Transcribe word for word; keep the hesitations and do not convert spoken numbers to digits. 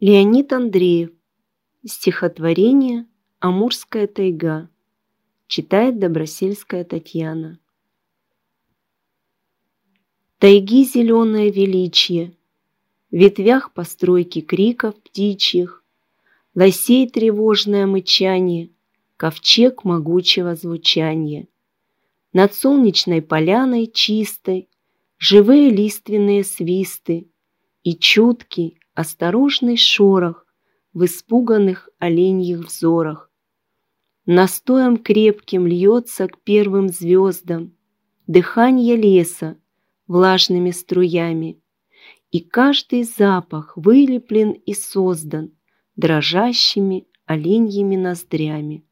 Леонид Андреев. Стихотворение «Амурская тайга». Читает Добросельская Татьяна. Тайги зеленое величие, в ветвях постройки криков птичьих, лосей тревожное мычанье, ковчег могучего звучания. Над солнечной поляной чистой живые лиственные свисты и чуткий, осторожный шорох в испуганных оленьих взорах. Настоем крепким льется к первым звездам дыханье леса влажными струями, и каждый запах вылеплен и создан дрожащими оленьими ноздрями.